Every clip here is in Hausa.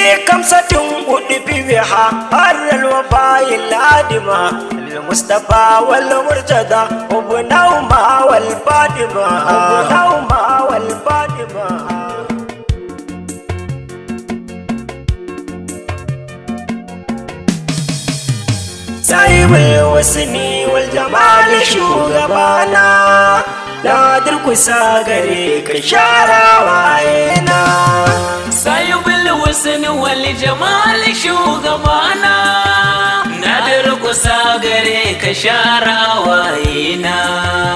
كمسة قد بها هر الوفاء الآدمة المصطفى والمرتضى وبنهما والفاطمة وبنهما والفاطمة صاحب الوسن والجمال شوغبانا نادر كساغري كشارا وعينا صاحب الوسن والجمال شوغبانا نادر كساغري كشارا وعينا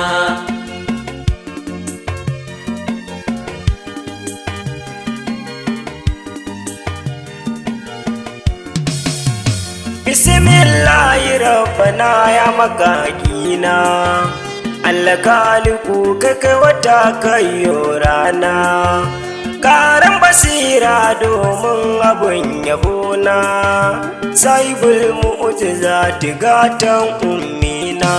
بسم الله ربنا يا مكاكينا alkaliku kaka wata kayo rana karan basira domin abun yabona saibul mu'jizati gatan ummina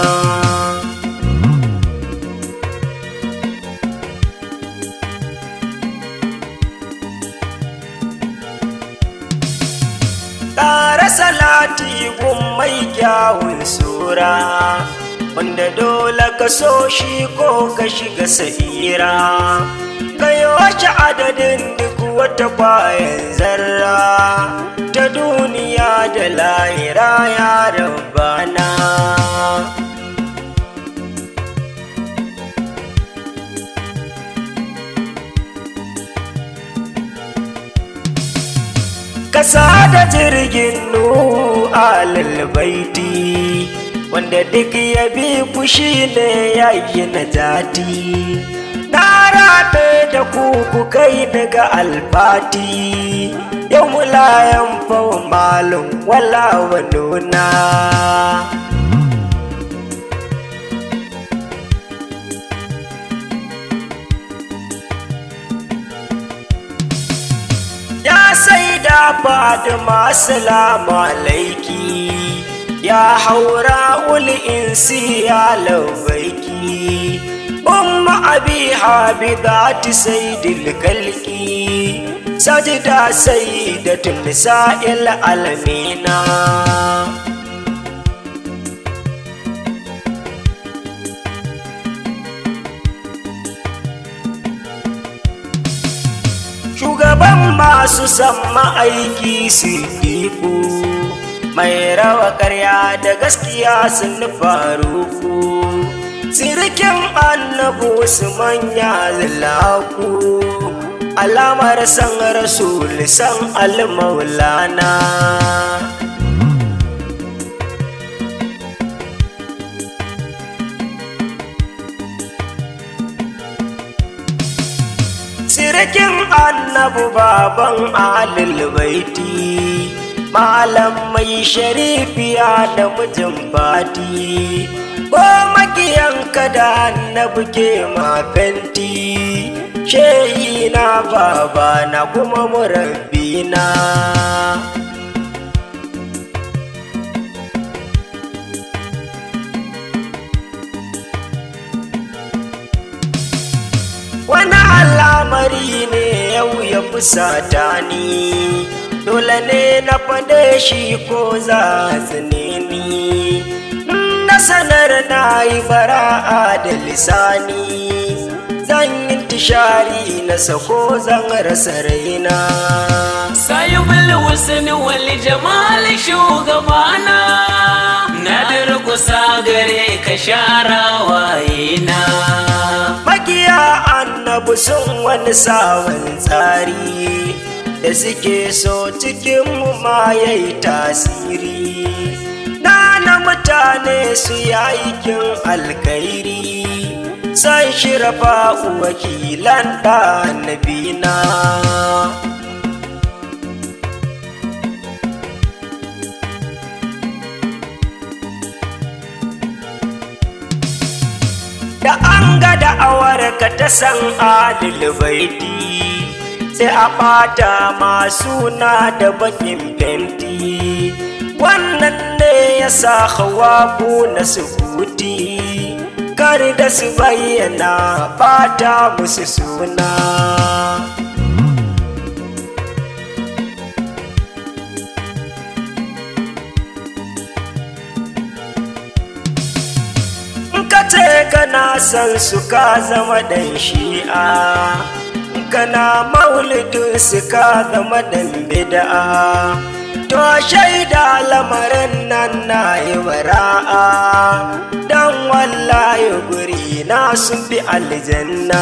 ƙara salati gun mai kyawun sura wanda dole ka so shi ko ka shiga sa'ira ka yi wace adadin duk wata kwayan zarra ta duniya da lahira ya rabbana kasa da jirgin nuhu alal baiti wanda duk ya bi fushi ne ya yi najati na rabe da ku kai daga alfati yau mulayan fawo malum wala wa nuna ya sai da Fatima assalamu alaiki ya haura ul'insi ya laubaiki umma abi habibati sayyidil kalki sajida sayyidatun nisa'il alamina shugaban masu samma aiki siddiqu mai rawa karya da gaskiya sun faru sirikin annabu su manya zilaku alamar san rasul san almaulana sirikin annabu baban alil baiti malam mai sharifiya da mijin fati ko makiyanka da annabi ke mafenti shehi na baba na kuma murabbina wani al'amari ne yau ya fusata ni dole ne na faɗe shi ko za su ni na sanar na yi bara'a da lisani zan yi tishari na sako zan rasa raina sayubul husni wal jamal shugabana na durkusa gare ka shara wayena makiya annabi sun wani sawan tsari da suke so cikin mu ma yayi tasiri na mutane su yayin alkairi san shirafa wakilan da nabina da an ga da'awar ka ta san adil baiti sai a ɓata masu na da bakin fenti wannan ne ya sa hawaku na sukuti kar da su bayyana ɓata musu suna ce kana san su ka zama dan shi'a, kana maulidin su ka zama dan bid'a, to shaida lamarin nan na yi bara'a, dan wallahi guri na sun fi aljanna.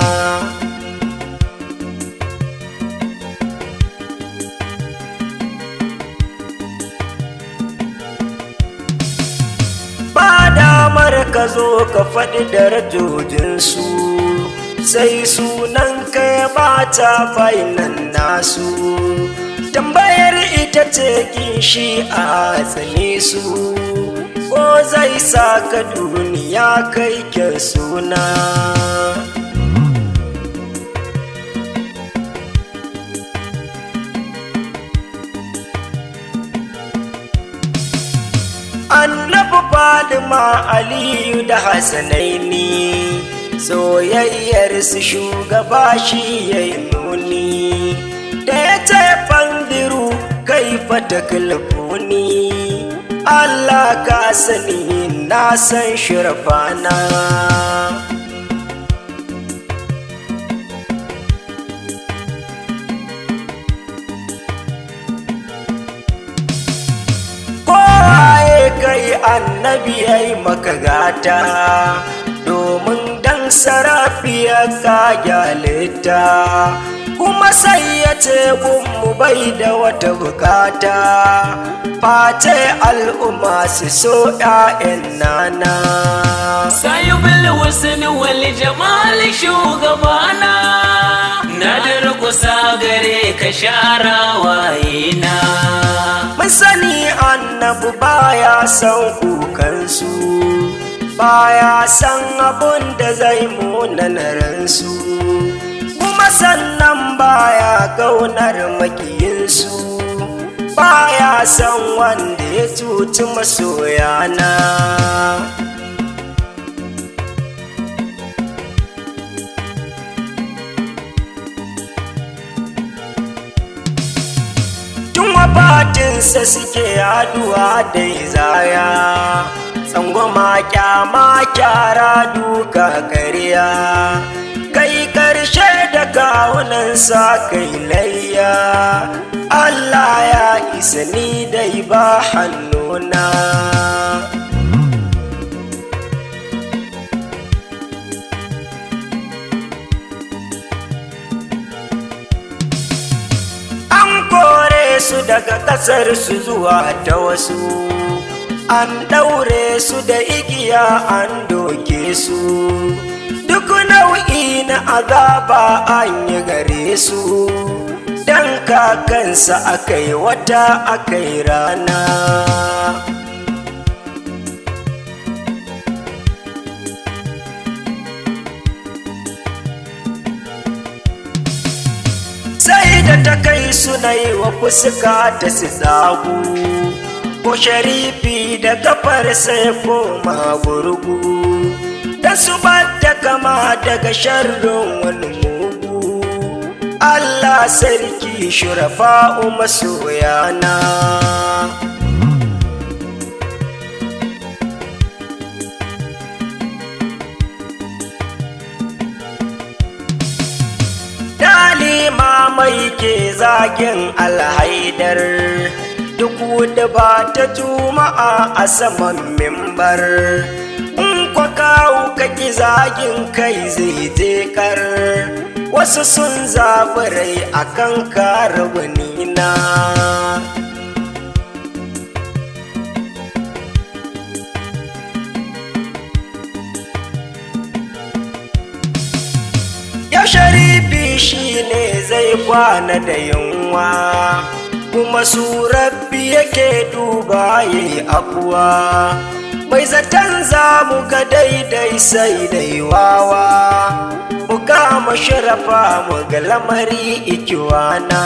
Ba damar ka zo ka faɗi darajojinsu, sai sunan ka ya bata fainan nasu. Tambayar ita ce kishi a tsane su, ko zai sa ka duniya kai kyan suna. Annabi Fatima Aliyu da Hassanaini, soyayyar su shugaba shi ya yi nuni, da ya ce fandiru kai fata kalfuni, Allah ka sani na san shirfana. Kai annabi ya yi maka gata, domin dan sarafiya ka gyalita, kuma sai ya ce mu bai da wata bukata, face al'umma su so ‘ya'yan nana. Sayyubul husn wal jamal shugabana, na durkusa gare ka shara wayena. Mun sani annabi baya son kukansu, baya son abun da zai munana ransu, kuma sannan baya kaunar makiyinsu, baya son wanda ya cuci masoyana. Wafatinsa suke haduwa da izaya, tsangwama kyama kyara duka ƙarya, kai ƙarshe da kawunansa kai layya. Allah ya isa ni dai ba hannuna. Su daga ƙasar su zuwa ta wasu, an ɗaure su da igiya an doke su, duk nau'i na azaba an yi gare su, dan kakansa akai wata akai rana. Sai da ta kai suna yi wa fuska ta su tsagu, ko sharifi da kafar sai koma gurgu, da su da kama daga sharrin wani mugu. Allah sarki shurafa'u masoyana. Mai ke zagin alhaidar, duk wadda ba ta juma'a a saman mimbar, in kwa kawo kaki zagin kai zai je kar, wasu sun zaɓi rai a kan karawanina. Sharifi shi ne zai kwana da yunwa, kuma su rabbi yake duba yayi afuwa, mai zaton za mu ga daidai sai dai wawa, mu kama sharafa mu ga lamari ikiwana.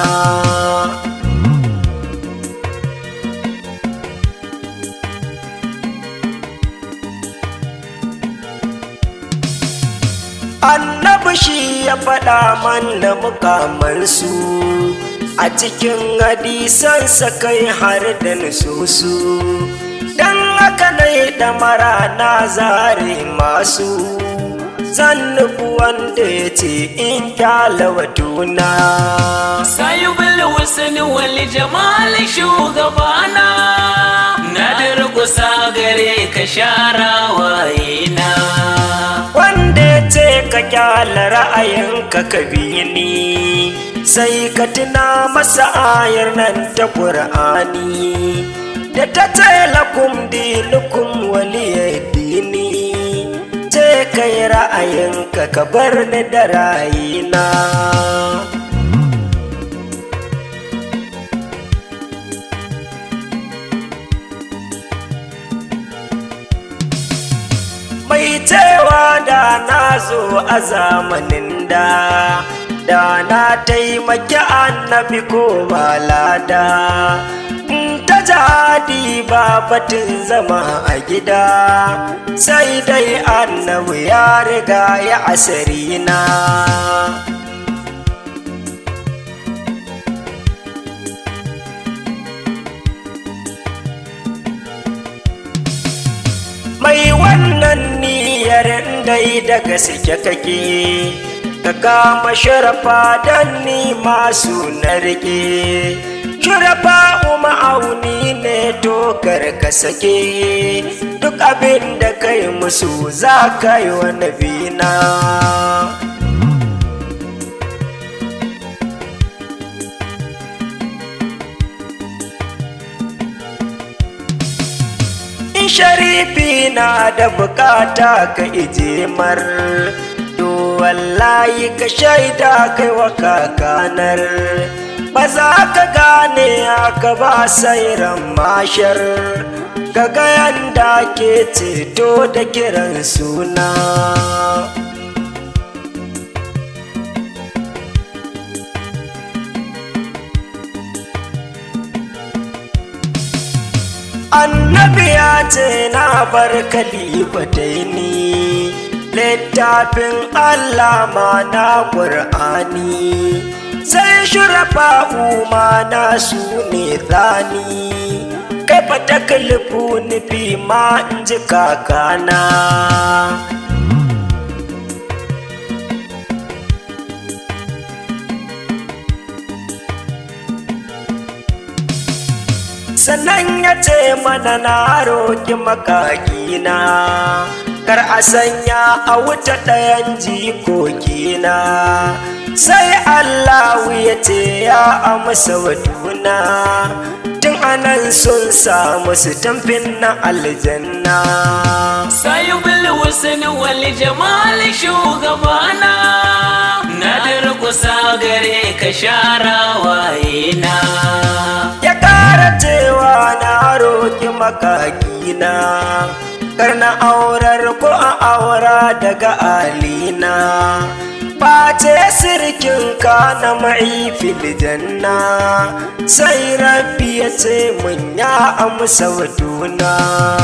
Annabi shi ya faɗa mana mukamansu, a cikin hadisansa kai har da nususu, dan haka ne ɗamara na zare masu zan nufi wanda ya ce in kyala watuna. Sayubul Husn wal Jamal shugabana, na durkusa gare ka shara wayena. Wanda ya ce ka kyala ra'ayinka ka bi ni, sai ka tuna masa ayar nan ta Qur'ani da ta ce lakum dinukum waliyaddini. Ce kai ra'ayinka ka bar ni da rayina. Mai cewa da na zo a zamanin da na taimaki annabi ko malada. Ta jadi ba batun zama a gida, sai dai annabi ya riga ya asirina. Mai wannan niyyar dai daga suke kake, ka kama sharafa don ni masu na rike. Shurafa ma'auni ne tokar ka sake, duk abin da kai musu za ka yi wa nabina. In sharifi na da bukata ka ijimar, to wallahi ka shaida kai wa kakanar. Ba za ka gane haka ba sai ran mashar, ka ga yanda ke ceto da kiran suna. Annabi ya ce na bar kalifataini, littafin Allah ma na Qur'ani, sai shurafa na su ne zani. Kai fata kalifu nufi ma in ji kakana. Sannan ya ce mana na roƙi makakina, kar a sanya a wuta ɗayan jikokina. Sai Allahu ya ce ya amsa waduna, tun anan sun samu su tamfin na aljanna. Sayubul Husn wal Jamal shugabana, na durkusa gare ka shara wayena. Ya ƙara cewa na roƙi makakina, kar na aurar ko a aura daga alina. Face sirkin ka na ma'ifil janna, sai rabbi ya ce mun ya amsa waduna.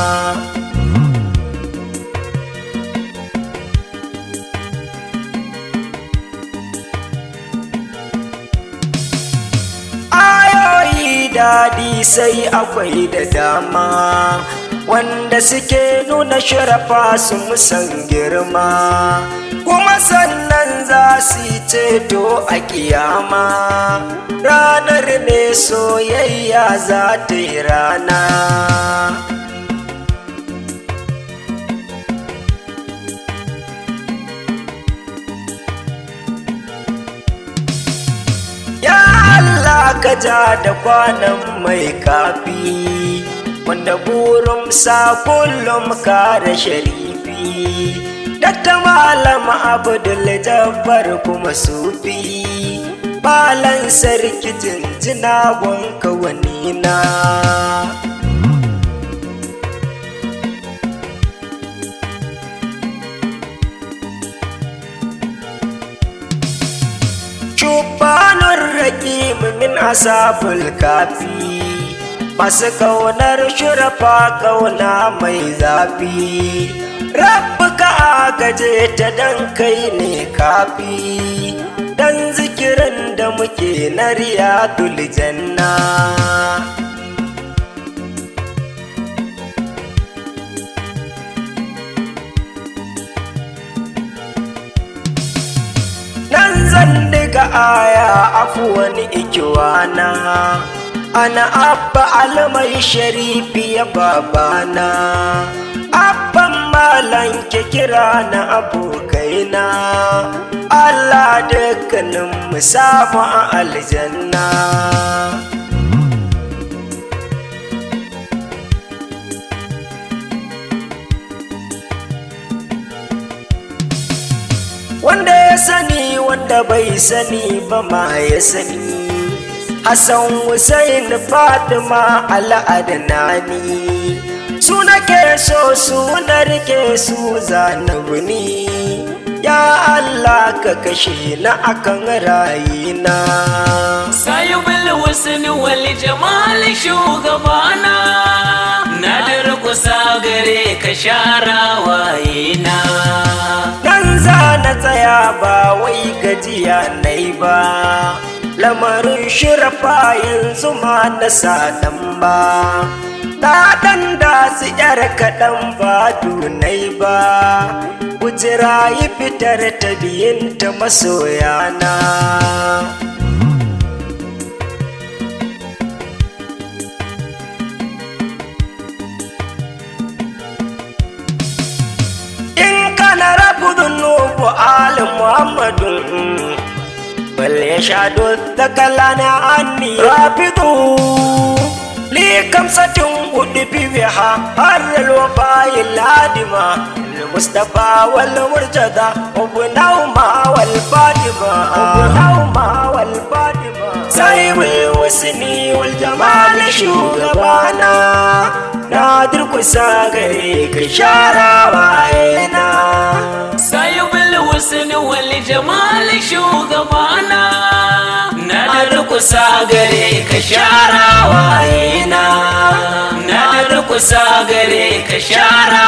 Ayoyi daɗi sai akwai da dama, wanda suke nuna sharafa su musan girma, kuma sannan za su yi ceto a kiyama. Ranar ne soyayya za ta yi rana. Ya Allah ka ja da kwanan mai kafi, wanda burinsa kullum kare sharifi. Dakta Malam Abdul Jabbar kuma sufi, Malam sarki jinjina gonka wani na. Shubanun raƙim min asabul kafi, masu kaunar shurafa kauna mai zafi. Rabbi ka agaje ta dan kai ne kafi, dan zikirin da muke na riyadul janna. ga aya afuwan ikiwana ana abba almai sharifi ya babana abban malan ke kira na abokaina Allah dukkanin mu samu a aljanna wanda ya sani wanda bai sani ba ma ya sani Hassan Hussein Fatima Al-Adnani su nake so su na rike su zanabu ni ya Allah ka kashe na akan rayina Sayyidul Husn wal Jamal shugabana na durkusa gare ka shara wayina dan zana tsaya ba wai gajiya nai ba lamarin shirafa yanzu ma na sadan ba ɗaɗan da su ƴar kaɗan ba dunai ba kujira yi fitar ta biyinta masoyana in kana rabu dunubu ali muhammadun bal ya shaɗo ta kalana anni rafidu لي كمسة ودي بها هر الوفاء الهادمة المصطفى والمرتضى وبناهما والفاطمة سايب الوسن والجمال شوغبانا نادر كساغري كشارع وعينا سايب الوسن والجمال شوغبانا نادر كساغري كشارع وعينا na durkusa gare ka shara